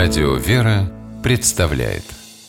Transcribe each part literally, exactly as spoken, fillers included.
Радио «Вера» представляет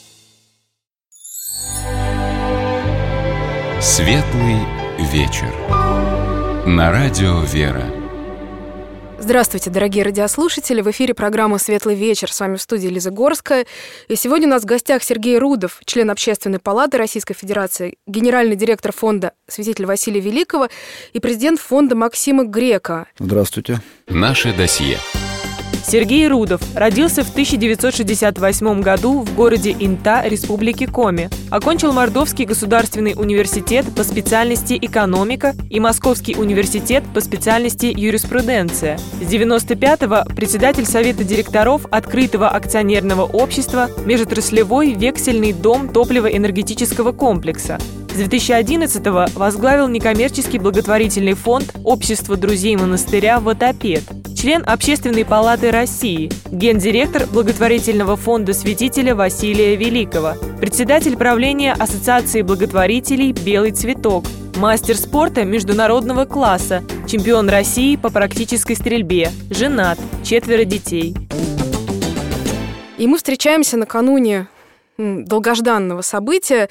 Светлый вечер на Радио «Вера». Здравствуйте, дорогие радиослушатели! В эфире программа «Светлый вечер». С вами в студии Лиза Горская. И сегодня у нас в гостях Сергей Рудов, член Общественной палаты Российской Федерации, генеральный директор фонда святителя Василия Великого и президент фонда Максима Грека. Здравствуйте. Наше досье. Сергей Рудов родился в тысяча девятьсот шестьдесят восьмом году в городе Инта, Республики Коми. Окончил Мордовский государственный университет по специальности экономика и Московский университет по специальности юриспруденция. С девяносто пятого председатель Совета директоров открытого акционерного общества «Межотраслевой вексельный дом топливо-энергетического комплекса». С две тысячи одиннадцатого возглавил некоммерческий благотворительный фонд «Общество друзей монастыря Водопед». Член Общественной палаты России, гендиректор благотворительного фонда святителя Василия Великого, председатель правления Ассоциации благотворителей «Белый цветок», мастер спорта международного класса, чемпион России по практической стрельбе, женат, четверо детей. И мы встречаемся накануне долгожданного события.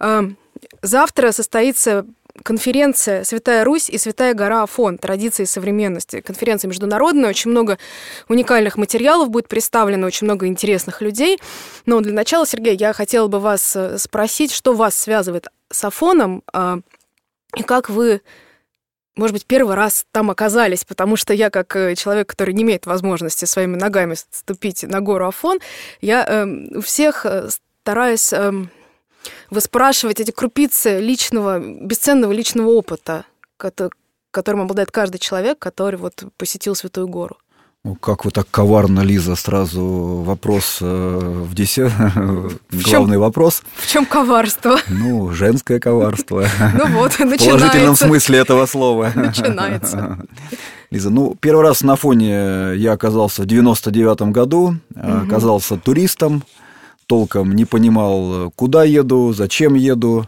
Завтра состоится конференция «Святая Русь и Святая Гора Афон. Традиции и современности». Конференция международная, очень много уникальных материалов будет представлено, очень много интересных людей. Но для начала, Сергей, я хотела бы вас спросить, что вас связывает с Афоном, и как вы, может быть, первый раз там оказались, потому что я, как человек, который не имеет возможности своими ногами ступить на гору Афон, я у всех стараюсь выспрашивать эти крупицы личного, бесценного личного опыта, которым обладает каждый человек, который вот посетил Святую Гору. Ну, как вы так коварно, Лиза, сразу вопрос э, в десерт, главный вопрос. В чем коварство? Ну, женское коварство. Ну вот, начинается. В положительном смысле этого слова. Начинается. Лиза, ну, первый раз на Афоне я оказался в девяносто девятом году, оказался туристом. Толком не понимал, куда еду, зачем еду.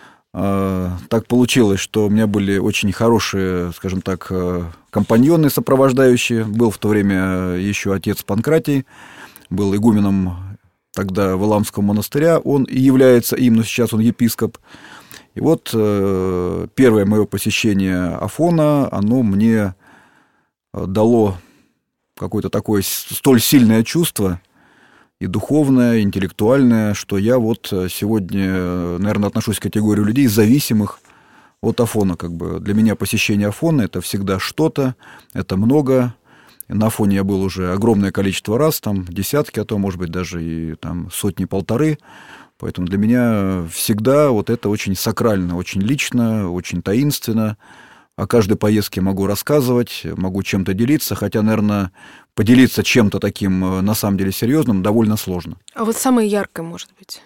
Так получилось, что у меня были очень хорошие, скажем так, компаньоны сопровождающие. Был в то время еще отец Панкратий, был игуменом тогда Валамского монастыря. Он и является им, но сейчас он епископ. И вот первое мое посещение Афона, оно мне дало какое-то такое столь сильное чувство, и духовное, и интеллектуальное, что я вот сегодня, наверное, отношусь к категории людей, зависимых от Афона. Как бы. Для меня посещение Афона – это всегда что-то, это много. На Афоне я был уже огромное количество раз, там десятки, а то, может быть, даже и там сотни-полторы. Поэтому для меня всегда вот это очень сакрально, очень лично, очень таинственно. О каждой поездке могу рассказывать, могу чем-то делиться, хотя, наверное, поделиться чем-то таким на самом деле серьезным довольно сложно. А вот самое яркое, может быть?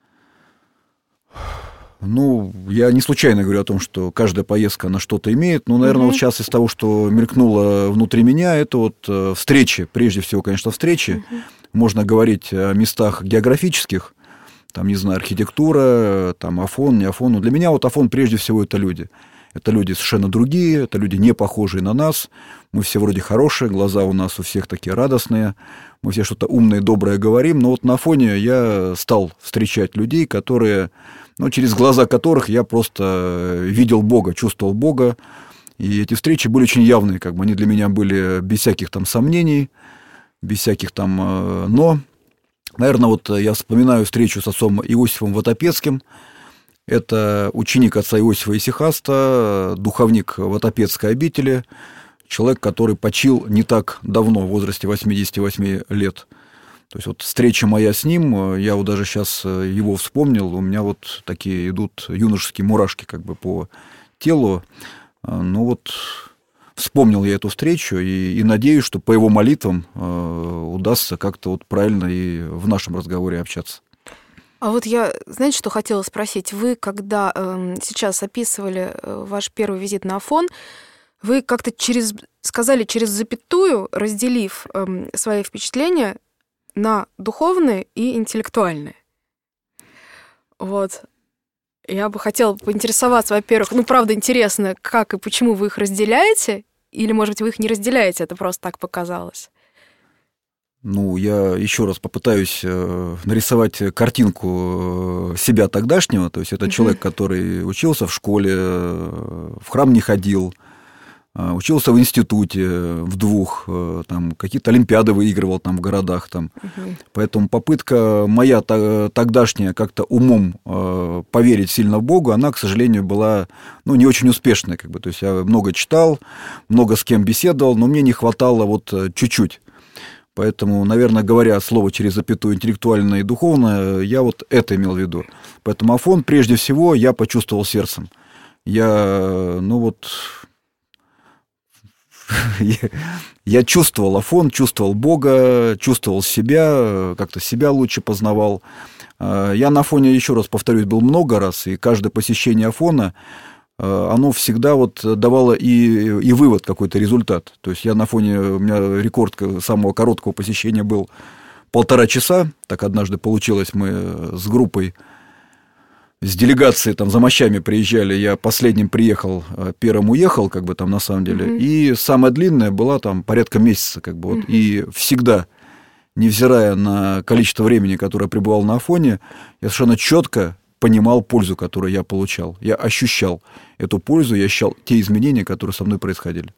Ну, я не случайно говорю о том, что каждая поездка, она что-то имеет. Ну, наверное, угу. вот сейчас из того, что мелькнуло внутри меня, это вот встречи, прежде всего, конечно, встречи. Угу. Можно говорить о местах географических, там, не знаю, архитектура, там, Афон, не Афон. Но для меня вот Афон, прежде всего, это люди. Это люди совершенно другие, это люди не похожие на нас. Мы все вроде хорошие, глаза у нас у всех такие радостные. Мы все что-то умное, доброе говорим. Но вот на Афоне я стал встречать людей, которые, ну, через глаза которых я просто видел Бога, чувствовал Бога. И эти встречи были очень явные. Как бы они для меня были без всяких там сомнений, без всяких там «но». Наверное, вот я вспоминаю встречу с отцом Иосифом Водопедским. Это ученик отца Иосифа Исихаста, духовник Водопедской обители, человек, который почил не так давно, в возрасте восемьдесят восемь лет. То есть вот встреча моя с ним, я вот даже сейчас его вспомнил, у меня вот такие идут юношеские мурашки как бы по телу. Ну вот вспомнил я эту встречу и, и надеюсь, что по его молитвам удастся как-то вот правильно и в нашем разговоре общаться. А вот я, знаете, что хотела спросить? Вы, когда э, сейчас описывали э, ваш первый визит на Афон, вы как-то через, сказали через запятую, разделив э, свои впечатления на духовные и интеллектуальные. Вот. Я бы хотела поинтересоваться, во-первых, ну, правда, интересно, как и почему вы их разделяете, или, может быть, вы их не разделяете, это просто так показалось? Ну, я еще раз попытаюсь нарисовать картинку себя тогдашнего. То есть это uh-huh. человек, который учился в школе, в храм не ходил, учился в институте в двух, там, какие-то олимпиады выигрывал там, в городах. Там. Uh-huh. Поэтому попытка моя тогдашняя как-то умом поверить сильно в Бога, она, к сожалению, была ну, не очень успешная. Как бы. То есть я много читал, много с кем беседовал, но мне не хватало вот чуть-чуть. Поэтому, наверное, говоря слово через запятую интеллектуальное и духовное, я вот это имел в виду. Поэтому Афон, прежде всего, я почувствовал сердцем. Я, ну вот, я чувствовал Афон, чувствовал Бога, чувствовал себя, как-то себя лучше познавал. Я на Афоне, еще раз повторюсь, был много раз, и каждое посещение Афона, оно всегда вот давало и, и вывод, какой-то результат. То есть я на Афоне, у меня рекорд самого короткого посещения был полтора часа. Так однажды получилось, мы с группой, с делегацией там за мощами приезжали. Я последним приехал, первым уехал, как бы там на самом деле. Mm-hmm. И самая длинная была там порядка месяца, как бы. Вот. Mm-hmm. И всегда, невзирая на количество времени, которое я пребывал на Афоне, я совершенно четко понимал пользу, которую я получал. Я ощущал эту пользу, я ощущал те изменения, которые со мной происходили.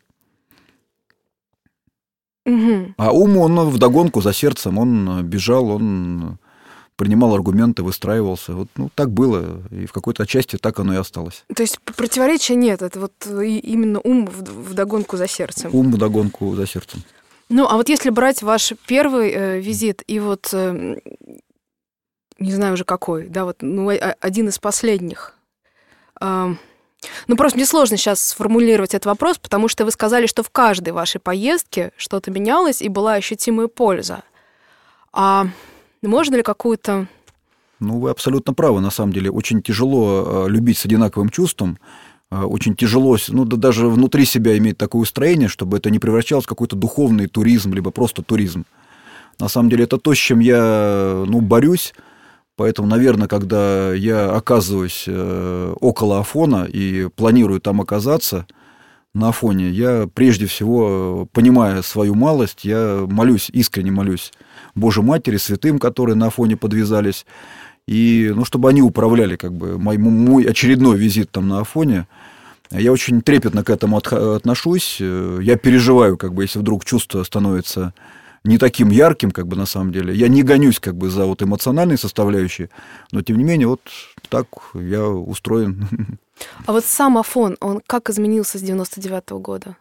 Угу. А ум, он вдогонку за сердцем, он бежал, он принимал аргументы, выстраивался. Вот, ну, так было, и в какой-то части так оно и осталось. То есть противоречия нет, это вот именно ум вдогонку за сердцем. Ум вдогонку за сердцем. Ну, а вот если брать ваш первый э, визит и вот... Э, не знаю уже какой, да, вот ну, один из последних. Ну, просто мне сложно сейчас сформулировать этот вопрос, потому что вы сказали, что в каждой вашей поездке что-то менялось и была ощутимая польза. А можно ли какую-то... Ну, вы абсолютно правы, на самом деле. Очень тяжело любить с одинаковым чувством, очень тяжело, ну, да, даже внутри себя иметь такое устроение, чтобы это не превращалось в какой-то духовный туризм, либо просто туризм. На самом деле, это то, с чем я, ну, борюсь. Поэтому, наверное, когда я оказываюсь около Афона и планирую там оказаться на Афоне, я прежде всего, понимая свою малость, я молюсь, искренне молюсь Божьей Матери, святым, которые на Афоне подвязались, и, ну, чтобы они управляли как бы мой, мой очередной визит там на Афоне. Я очень трепетно к этому отношусь, я переживаю, как бы, если вдруг чувство становится... не таким ярким, как бы, на самом деле. Я не гонюсь, как бы, за вот эмоциональной составляющей, но, тем не менее, вот так я устроен. А вот сам Афон, он как изменился с девяносто девятого года?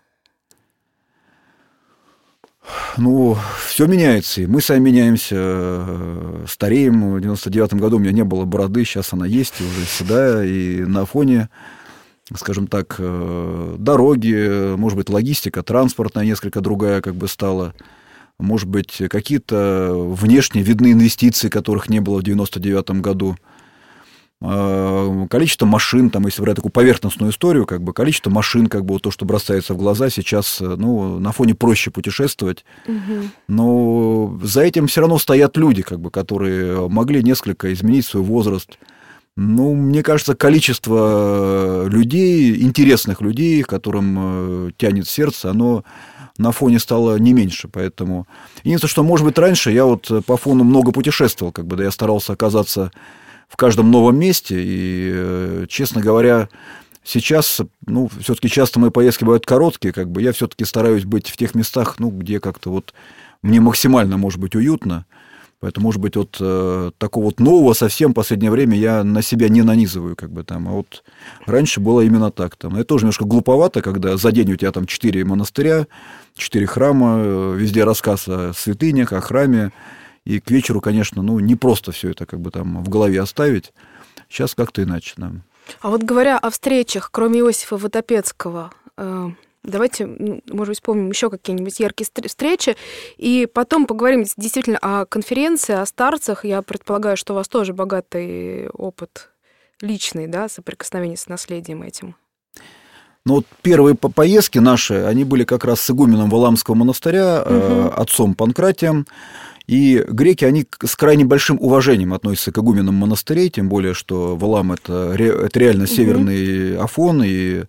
Ну, все меняется, и мы сами меняемся, стареем. В девяносто девятом году у меня не было бороды, сейчас она есть, и уже седая, и на Афоне, скажем так, дороги, может быть, логистика транспортная несколько другая, как бы, стала. Может быть, какие-то внешне видны инвестиции, которых не было в девяносто девятом году. Количество машин, там, если брать такую поверхностную историю, как бы, количество машин, как бы, вот то, что бросается в глаза, сейчас, ну, на Афоне проще путешествовать. Угу. Но за этим все равно стоят люди, как бы, которые могли несколько изменить свой возраст. Ну, мне кажется, количество людей, интересных людей, которым тянет сердце, оно... на Афоне стало не меньше, поэтому... Единственное, что, может быть, раньше я вот по Афону много путешествовал, как бы, да, я старался оказаться в каждом новом месте, и, честно говоря, сейчас, ну, все-таки часто мои поездки бывают короткие, как бы, я все-таки стараюсь быть в тех местах, ну, где как-то вот мне максимально, может быть, уютно, поэтому, может быть, вот э, такого вот нового совсем в последнее время я на себя не нанизываю, как бы, там, а вот раньше было именно так, там, это тоже немножко глуповато, когда за день у тебя там четыре монастыря, четыре храма, везде рассказ о святынях, о храме, и к вечеру, конечно, ну, не просто все это, как бы, там в голове оставить, сейчас как-то иначе, да. А вот говоря о встречах, кроме Иосифа Водопецкого, э... давайте, может быть, вспомним еще какие-нибудь яркие встречи, и потом поговорим действительно о конференции, о старцах. Я предполагаю, что у вас тоже богатый опыт личный, да, соприкосновения с наследием этим. Ну, вот первые поездки наши, они были как раз с игуменом Валаамского монастыря, угу. отцом Панкратием. И греки, они с крайне большим уважением относятся к игуменам монастырей, тем более, что Валаам – это, это реально северный угу. Афон, и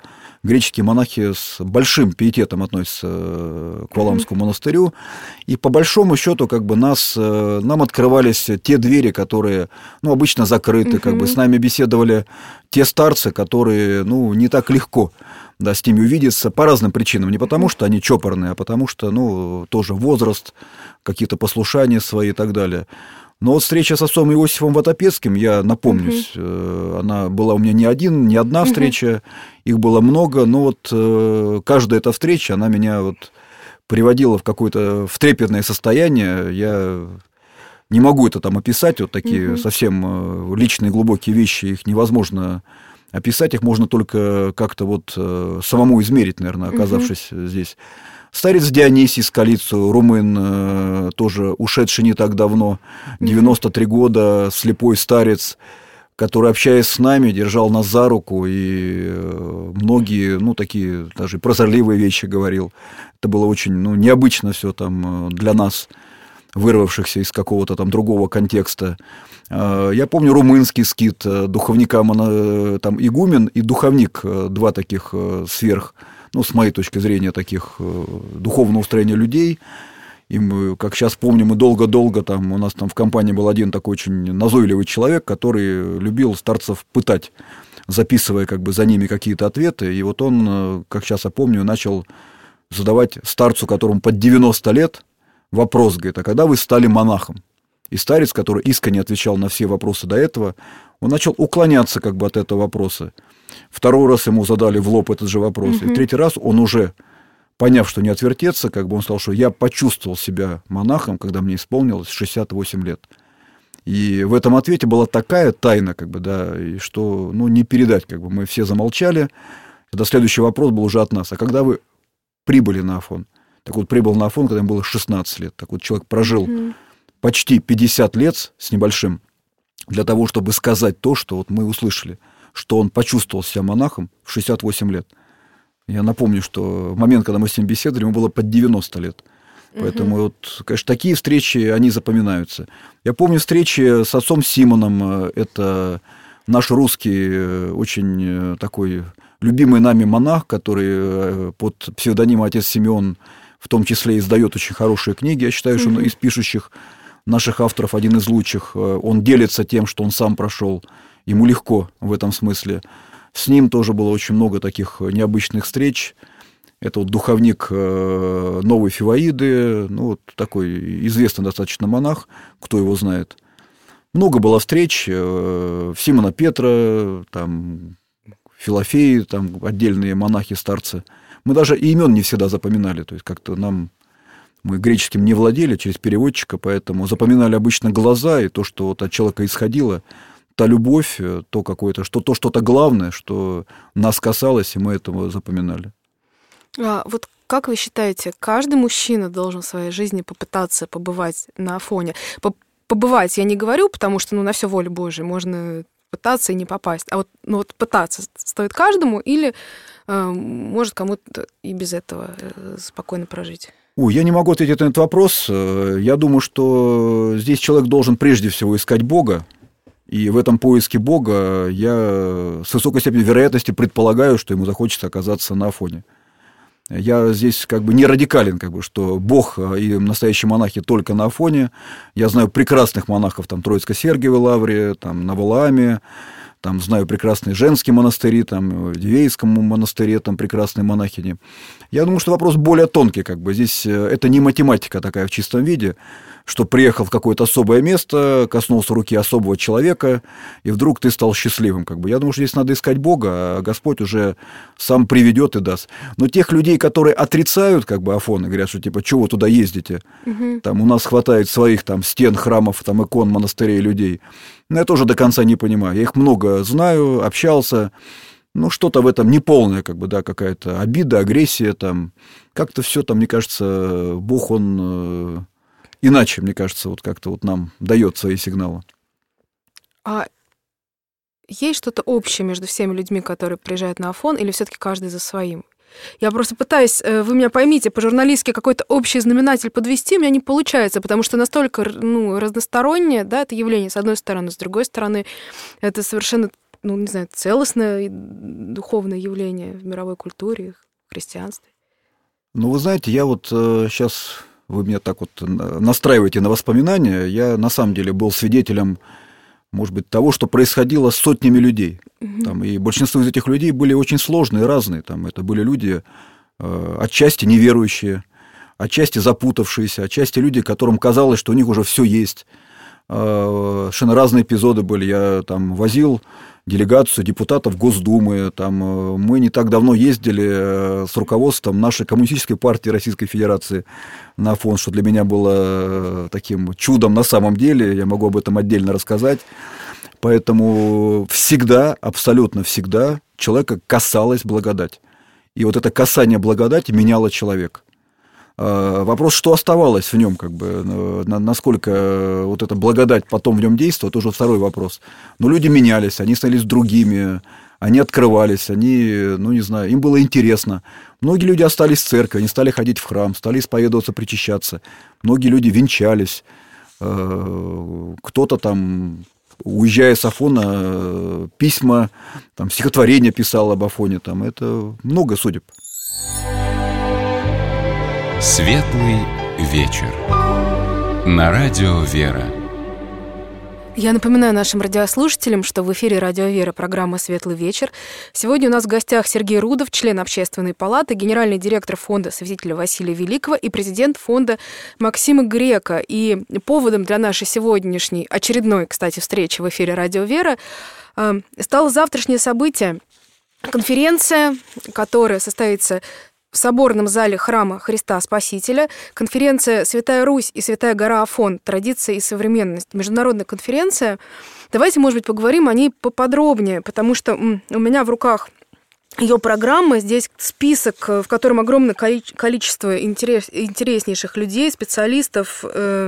греческие монахи с большим пиететом относятся к Валаамскому монастырю, и по большому счету как бы нас, нам открывались те двери, которые, ну, обычно закрыты, как бы с нами беседовали те старцы, которые, ну, не так легко, да, с ними увидеться по разным причинам, не потому что они чопорные, а потому что, ну, тоже возраст, какие-то послушания свои и так далее. Но вот встреча с отцом Иосифом Ватопецким, я напомнюсь, uh-huh. она была у меня не один, не одна встреча, uh-huh. их было много, но вот каждая эта встреча, она меня вот приводила в какое-то в трепетное состояние. Я не могу это там описать, вот такие uh-huh. совсем личные глубокие вещи, их невозможно описать, их можно только как-то вот самому измерить, наверное, оказавшись uh-huh. здесь. Старец Дионисий Скалицу, румын, тоже ушедший не так давно, девяносто три года, слепой старец, который, общаясь с нами, держал нас за руку и многие, ну, такие даже прозорливые вещи говорил. Это было очень, ну, необычно все там для нас, вырвавшихся из какого-то там другого контекста. Я помню румынский скит, духовника, там игумен и духовник, два таких сверх, ну, с моей точки зрения, таких духовного устроения людей. И мы, как сейчас помню, мы долго-долго там, у нас там в компании был один такой очень назойливый человек, который любил старцев пытать, записывая как бы за ними какие-то ответы. И вот он, как сейчас я помню, начал задавать старцу, которому под девяносто лет, вопрос, говорит, а когда вы стали монахом? И старец, который искренне отвечал на все вопросы до этого, он начал уклоняться как бы от этого вопроса. Второй раз ему задали в лоб этот же вопрос. Uh-huh. И в третий раз он уже, поняв, что не отвертеться, как бы он сказал, что я почувствовал себя монахом, когда мне исполнилось шестьдесят восемь лет. И в этом ответе была такая тайна, как бы, да, и что, ну, не передать, как бы, мы все замолчали. Тогда следующий вопрос был уже от нас. А когда вы прибыли на Афон? Так вот, прибыл на Афон, когда ему было шестнадцать лет. Так вот, человек прожил uh-huh. почти пятьдесят лет с небольшим для того, чтобы сказать то, что вот мы услышали, что он почувствовал себя монахом в шестьдесят восемь лет. Я напомню, что в момент, когда мы с ним беседовали, ему было под девяносто лет. Поэтому, угу. вот, конечно, такие встречи, они запоминаются. Я помню встречи с отцом Симоном. Это наш русский, очень такой любимый нами монах, который под псевдонимом отец Симеон в том числе издает очень хорошие книги. Я считаю, что угу. он из пишущих наших авторов один из лучших. Он делится тем, что он сам прошел. Ему легко в этом смысле. С ним тоже было очень много таких необычных встреч. Это вот духовник Новой Фиваиды, ну, вот такой известный достаточно монах, кто его знает. Много было встреч. Симона Петра, там, Филофеи, там, отдельные монахи-старцы. Мы даже и имен не всегда запоминали. То есть как-то нам... Мы греческим не владели через переводчика, поэтому запоминали обычно глаза и то, что вот от человека исходило. Та любовь, то какое-то, что то что-то главное, что нас касалось, и мы этого запоминали. А вот как вы считаете, каждый мужчина должен в своей жизни попытаться побывать на Афоне? Побывать я не говорю, потому что, ну, на все воля Божия, можно пытаться и не попасть. А вот, ну, вот пытаться стоит каждому, или э, может кому-то и без этого спокойно прожить? Ой, я не могу ответить на этот вопрос. Я думаю, что здесь человек должен прежде всего искать Бога. И в этом поиске Бога я с высокой степенью вероятности предполагаю, что ему захочется оказаться на Афоне. Я здесь как бы не радикален, как бы, что Бог и настоящие монахи только на Афоне. Я знаю прекрасных монахов там, Троицко-Сергиевой лавре, там, на Валааме, там, знаю прекрасные женские монастыри, там, в Дивеевском монастыре там прекрасные монахини. Я думаю, что вопрос более тонкий. Как бы. Здесь это не математика такая в чистом виде, что приехал в какое-то особое место, коснулся руки особого человека, и вдруг ты стал счастливым. Как бы. Я думаю, что здесь надо искать Бога, а Господь уже сам приведет и даст. Но тех людей, которые отрицают как бы, Афон, и говорят, что типа, чего вы туда ездите? Угу. Там, у нас хватает своих там, стен, храмов, там, икон, монастырей, людей. Но я тоже до конца не понимаю. Я их много знаю, общался. Ну, что-то в этом неполное, как бы, да, какая-то обида, агрессия. Там. Как-то все там, мне кажется, Бог, он... Иначе, мне кажется, вот как-то вот нам дает свои сигналы. А есть что-то общее между всеми людьми, которые приезжают на Афон, или все-таки каждый за своим? Я просто пытаюсь, вы меня поймите, по-журналистски какой-то общий знаменатель подвести у меня не получается, потому что настолько, ну, разностороннее, да, это явление, с одной стороны, с другой стороны, это совершенно ну, не знаю, целостное духовное явление в мировой культуре, в христианстве. Ну, вы знаете, я вот э, сейчас, вы меня так вот настраиваете на воспоминания, я на самом деле был свидетелем, может быть, того, что происходило с сотнями людей. Угу. Там, и большинство из этих людей были очень сложные, разные. Там, это были люди э, отчасти неверующие, отчасти запутавшиеся, отчасти люди, которым казалось, что у них уже все есть. Э, совершенно разные эпизоды были. Я там возил делегацию депутатов Госдумы. Там, мы не так давно ездили с руководством нашей коммунистической партии Российской Федерации на Афон, что для меня было таким чудом на самом деле. Я могу об этом отдельно рассказать. Поэтому всегда, абсолютно всегда человека касалась благодать. И вот это касание благодати меняло человека. Вопрос, что оставалось в нем, как бы, насколько вот эта благодать потом в нем действует, это уже второй вопрос. Но люди менялись, они становились другими, они открывались, они, ну не знаю, им было интересно. Многие люди остались в церкви, они стали ходить в храм, стали исповедоваться, причащаться. Многие люди венчались, кто-то там, уезжая с Афона, письма, там, стихотворения писал об Афоне, там, это много судеб. Светлый вечер. На радио «Вера». Я напоминаю нашим радиослушателям, что в эфире «Радио Вера» программа «Светлый вечер». Сегодня у нас в гостях Сергей Рудов, член Общественной палаты, генеральный директор фонда святителя Василия Великого и президент фонда Максима Грека. И поводом для нашей сегодняшней, очередной, кстати, встречи в эфире «Радио Вера» стало завтрашнее событие, конференция, которая состоится в соборном зале храма Христа Спасителя, конференция «Святая Русь и Святая гора Афон. Традиция и современность». Международная конференция. Давайте, может быть, поговорим о ней поподробнее, потому что у меня в руках ее программа. Здесь список, в котором огромное количество интерес, интереснейших людей, специалистов.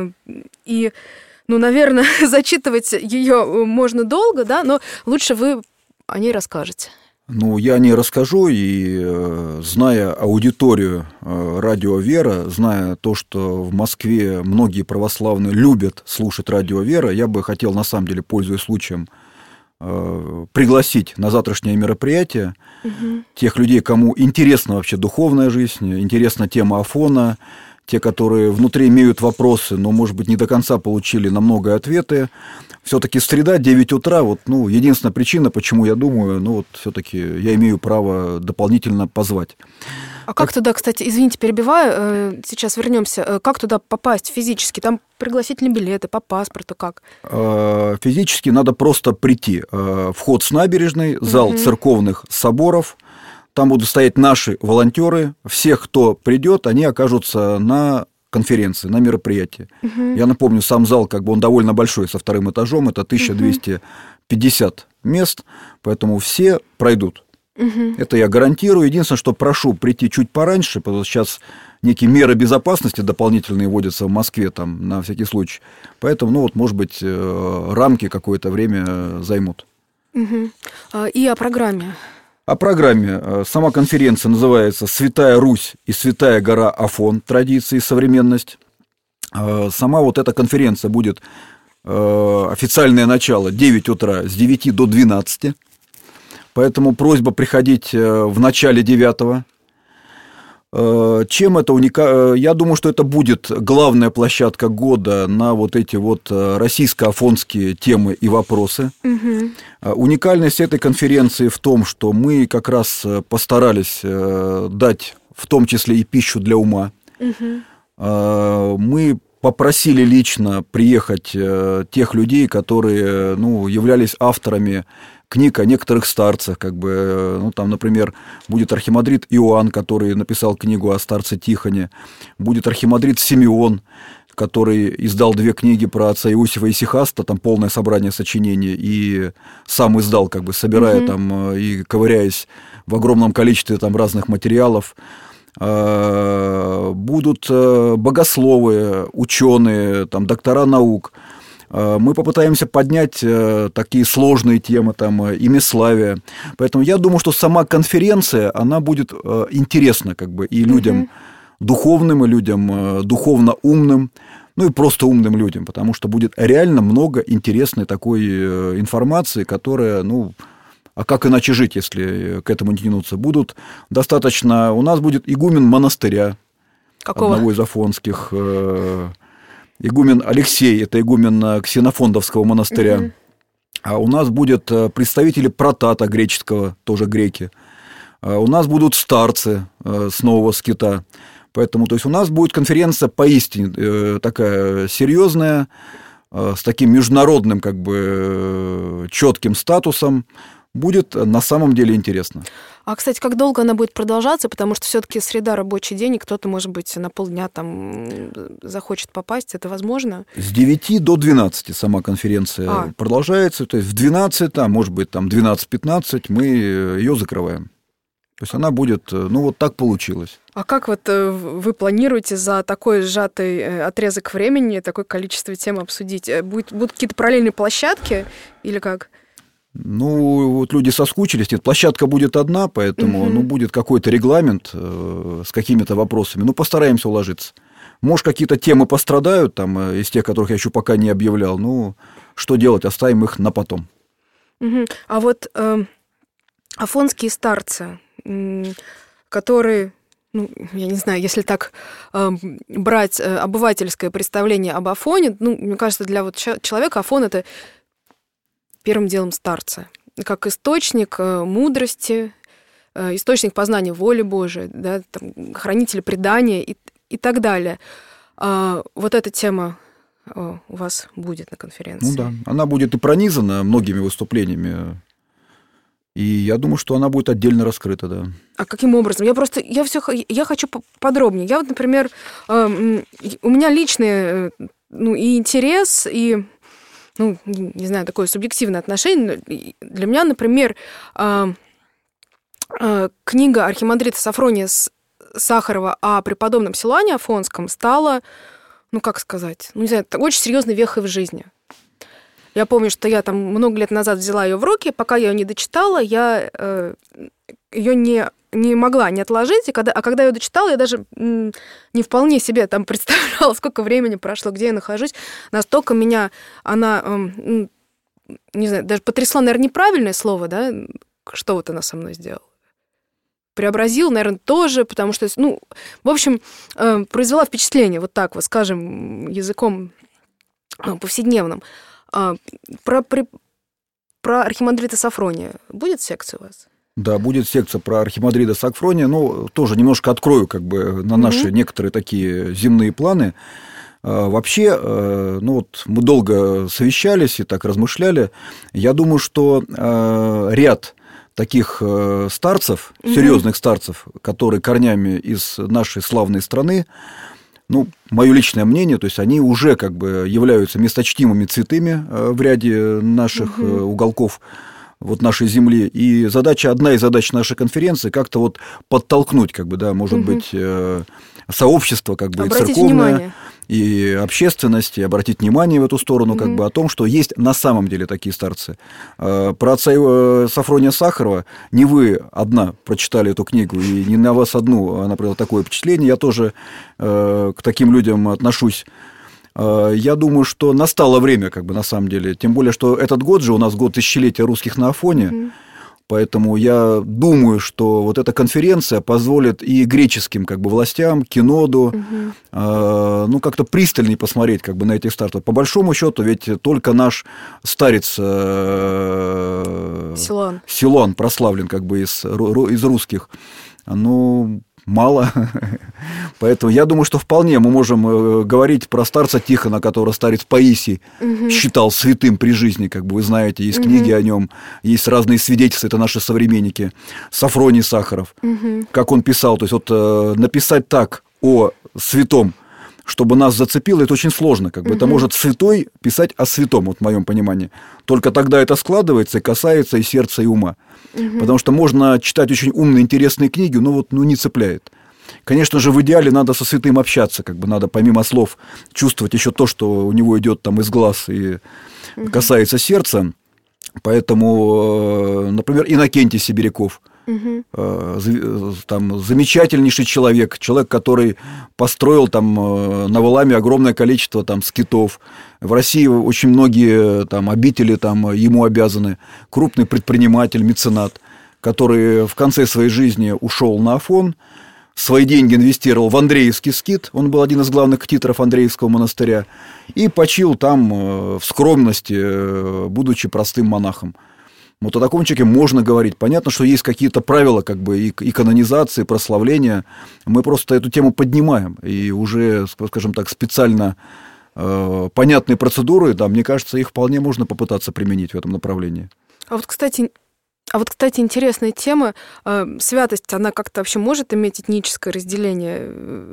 И, ну, наверное, зачитывать ее можно долго, да, но лучше вы о ней расскажете. Ну, я о ней расскажу, и зная аудиторию радио «Вера», зная то, что в Москве многие православные любят слушать радио «Вера», я бы хотел, на самом деле, пользуясь случаем, пригласить на завтрашнее мероприятие угу. тех людей, кому интересна вообще духовная жизнь, интересна тема Афона, те, которые внутри имеют вопросы, но, может быть, не до конца получили на многое ответы. Все-таки среда, девять утра, вот, ну, единственная причина, почему я думаю, ну, вот, все-таки я имею право дополнительно позвать. А как, как туда, кстати, извините, перебиваю, сейчас вернемся, как туда попасть физически? Там пригласительные билеты, по паспорту, как? Физически надо просто прийти. Вход с набережной, зал угу. церковных соборов. Там будут стоять наши волонтеры. Всех, кто придет, они окажутся на конференции, на мероприятии. Угу. Я напомню, сам зал, как бы он довольно большой, со вторым этажом, это тысяча двести пятьдесят угу. мест, поэтому все пройдут. Угу. Это я гарантирую. Единственное, что прошу прийти чуть пораньше, потому что сейчас некие меры безопасности дополнительные вводятся в Москве, там, на всякий случай. Поэтому, ну, вот, может быть, рамки какое-то время займут. Угу. И о программе? О программе. Сама конференция называется «Святая Русь и Святая гора Афон. Традиции и современность». Сама вот эта конференция будет официальное начало девять утра с девяти до двенадцати. Поэтому просьба приходить в начале девятого. Чем это уникально? Я думаю, что это будет главная площадка года на вот эти вот российско-афонские темы и вопросы. Угу. Уникальность этой конференции в том, что мы как раз постарались дать в том числе и пищу для ума. Угу. Мы попросили лично приехать тех людей, которые, ну, являлись авторами книг о некоторых старцах, как бы, ну, там, например, будет архимандрит Иоанн, который написал книгу о старце Тихоне, будет архимандрит Симеон, который издал две книги про отца Иосифа Исихаста, там полное собрание сочинений, и сам издал, как бы, собирая угу. там и ковыряясь в огромном количестве там разных материалов. Будут богословы, ученые, там, доктора наук. Мы попытаемся поднять такие сложные темы, там, имяславие. Поэтому я думаю, что сама конференция, она будет интересна, как бы, и людям угу. духовным, и людям духовно умным, ну и просто умным людям, потому что будет реально много интересной такой информации, которая, ну, а как иначе жить, если к этому не тянуться? Будут достаточно... У нас будет игумен монастыря. Какого? Одного из афонских. Игумен Алексей, это игумен Ксенофондовского монастыря. Угу. А у нас будут представители протата греческого, тоже греки. А у нас будут старцы с Нового Скита. Поэтому, то есть, у нас будет конференция поистине такая серьезная, с таким международным, как бы, четким статусом. Будет на самом деле интересно. А, кстати, как долго она будет продолжаться? Потому что все-таки среда, рабочий день, и кто-то, может быть, на полдня там захочет попасть. Это возможно? С девяти до двенадцати сама конференция а. продолжается. То есть в двенадцать, а может быть, там двенадцать-пятнадцать мы ее закрываем. То есть она будет, ну вот так получилось. А как вот вы планируете за такой сжатый отрезок времени такое количество тем обсудить? Будет, будут какие-то параллельные площадки или как? Ну, вот люди соскучились. Нет, площадка будет одна, поэтому угу. ну, будет какой-то регламент э, с какими-то вопросами. Ну, постараемся уложиться. Может, какие-то темы пострадают, там, из тех, которых я еще пока не объявлял. Ну, что делать? Оставим их на потом. Угу. А вот э, афонские старцы, э, которые... Ну, я не знаю, если так э, брать э, обывательское представление об Афоне, ну, мне кажется, для вот человека Афон – это первым делом старцы, как источник э, мудрости, э, источник познания воли Божией, да, там, хранитель предания и, и так далее. А, вот эта тема э, у вас будет на конференции. Ну да, она будет и пронизана многими выступлениями. И я думаю, что она будет отдельно раскрыта, да. А каким образом? Я просто, я все, я хочу подробнее. Я вот, например, э, у меня личный, ну, и интерес, и, ну, не знаю, такое субъективное отношение. Для меня, например, э, э, книга архимандрита Софрония Сахарова о преподобном Силуане Афонском стала, ну, как сказать, ну, не знаю, очень серьезной вехой в жизни. Я помню, что я там много лет назад взяла ее в руки, пока я ее не дочитала, я э, ее не, не могла не отложить, и когда, а когда я ее дочитала, я даже м, не вполне себе там представляла, сколько времени прошло, где я нахожусь. Настолько меня она, э, не знаю, даже потрясла, наверное, неправильное слово, да, что вот она со мной сделала. Преобразил, наверное, тоже, потому что, ну, в общем, э, произвела впечатление, вот так вот, скажем, языком э, повседневным. А, про, про, про архимандрита Софрония будет секция у вас? Да, будет секция про архимандрита Софрония. Ну, тоже немножко открою как бы на наши mm-hmm. некоторые такие земные планы. А, вообще, ну вот мы долго совещались и так размышляли. Я думаю, что а, ряд таких старцев, mm-hmm. серьезных старцев, которые корнями из нашей славной страны, ну, мое личное мнение, то есть они уже как бы являются месточтимыми святыми в ряде наших угу. уголков вот нашей земли. И задача, одна из задач нашей конференции как-то вот подтолкнуть, как бы, да, может угу. быть, сообщество, как бы, обратить и церковное, внимание. И общественность, и обратить внимание в эту сторону, угу. как бы, о том, что есть на самом деле такие старцы. Про отца Софрония Сахарова не вы одна прочитали эту книгу, и не на вас одну она произвела такое впечатление. Я тоже к таким людям отношусь. Я думаю, что настало время, как бы, на самом деле. Тем более, что этот год же у нас год тысячелетия русских на Афоне. Угу. Поэтому я думаю, что вот эта конференция позволит и греческим как бы властям, киноду, угу. э, ну, как-то пристальнее посмотреть как бы на этих стартов. По большому счету, ведь только наш старец э, Силуан. Силуан прославлен как бы из, из русских. Ну, мало. Поэтому я думаю, что вполне мы можем говорить про старца Тихона, которого старец Паисий угу. считал святым при жизни, как бы вы знаете, есть угу. книги о нем, есть разные свидетельства, это наши современники. Софроний Сахаров, угу. как он писал, то есть вот написать так о святом, чтобы нас зацепило, это очень сложно. Как бы. Угу. Это может святой писать о святом, вот в моем понимании. Только тогда это складывается и касается и сердца, и ума. Угу. Потому что можно читать очень умные, интересные книги, но вот ну, не цепляет. Конечно же, в идеале надо со святым общаться, как бы надо помимо слов чувствовать еще то, что у него идет там из глаз и угу. касается сердца. Поэтому, например, Иннокентий Сибиряков, угу. там, замечательнейший человек, человек, который построил там на Валааме огромное количество там скитов. В России очень многие там обители там ему обязаны. Крупный предприниматель, меценат, который в конце своей жизни ушел на Афон, свои деньги инвестировал в Андреевский скит, он был один из главных титров Андреевского монастыря, и почил там в скромности, будучи простым монахом. Вот о таком человеке можно говорить. Понятно, что есть какие-то правила как бы и, и канонизации, и прославления. Мы просто эту тему поднимаем. И уже, скажем так, специально э, понятные процедуры, да, мне кажется, их вполне можно попытаться применить в этом направлении. А вот, кстати, а вот, кстати, интересная тема. Э, святость, она как-то вообще может иметь этническое разделение?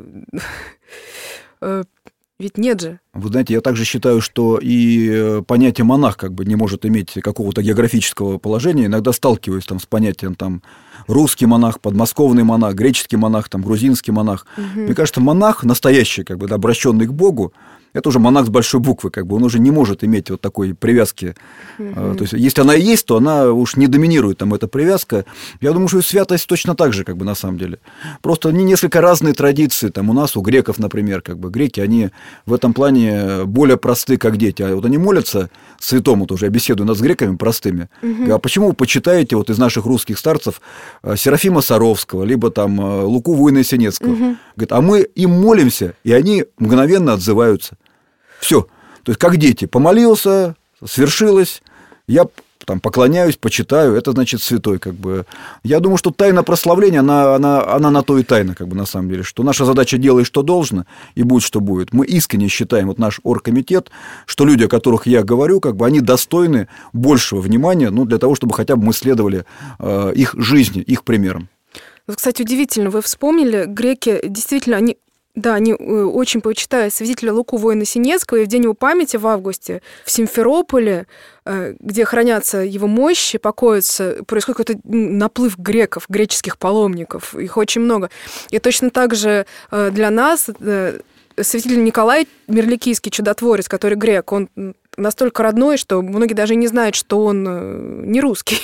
Э, Ведь нет же. Вы знаете, я также считаю, что и понятие монах как бы не может иметь какого-то географического положения. Иногда сталкиваюсь там с понятием там русский монах, подмосковный монах, греческий монах, там грузинский монах. Угу. Мне кажется, монах настоящий, как бы, да, обращенный к Богу, это уже монах с большой буквы, как бы, он уже не может иметь вот такой привязки. Uh-huh. То есть, если она и есть, то она уж не доминирует, там, эта привязка. Я думаю, что и святость точно так же, как бы, на самом деле. Просто они несколько разные традиции, там, у нас, у греков, например, как бы, греки, они в этом плане более просты, как дети. А вот они молятся святому тоже, я беседую нас с греками простыми. Uh-huh. А почему вы почитаете вот из наших русских старцев Серафима Саровского, либо там Луку Воина-Сенецкого? Uh-huh. Говорит, а мы им молимся, и они мгновенно отзываются. Все. То есть, как дети. Помолился, свершилось, я там поклоняюсь, почитаю, это значит святой. Как бы. Я думаю, что тайна прославления, она, она, она на то и тайна, как бы, на самом деле. Что наша задача делай, что должно, и будет, что будет. Мы искренне считаем, вот наш оргкомитет, что люди, о которых я говорю, как бы, они достойны большего внимания, ну, для того, чтобы хотя бы мы следовали э, их жизни, их примерам. Вот, кстати, удивительно, вы вспомнили, греки действительно, они... Да, они очень почитают святителя Луку Воина-Сенецкого, и в день его памяти в августе в Симферополе, где хранятся его мощи, покоятся, происходит какой-то наплыв греков, греческих паломников, их очень много. И точно так же для нас святитель Николай Мирликийский, чудотворец, который грек, он настолько родной, что многие даже не знают, что он не русский,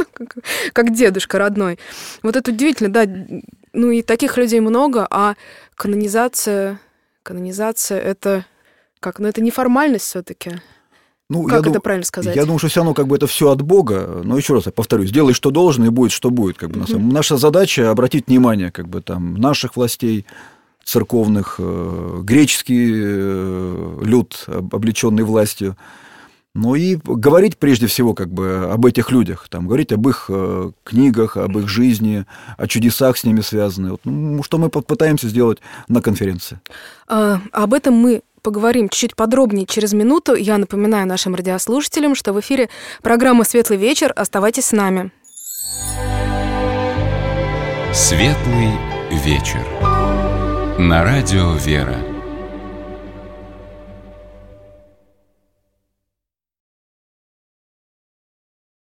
как дедушка родной. Вот это удивительно, да. Ну и таких людей много, а канонизация, канонизация это как? Ну это не формальность все-таки. Ну, как это дум... правильно сказать? Я думаю, что все равно как бы это все от Бога. Но еще раз я повторюсь, делай, что должно, и будет, что будет. Как бы, на самом... Наша задача обратить внимание как бы, там, наших властей, церковных, э, греческий э, люд, облеченный властью. Ну и говорить прежде всего как бы об этих людях, там, говорить об их э, книгах, об их жизни, о чудесах с ними связанных. Вот, ну, что мы попытаемся сделать на конференции. А, об этом мы поговорим чуть-чуть подробнее через минуту. Я напоминаю нашим радиослушателям, что в эфире программа «Светлый вечер». Оставайтесь с нами. «Светлый вечер» на радио «Вера».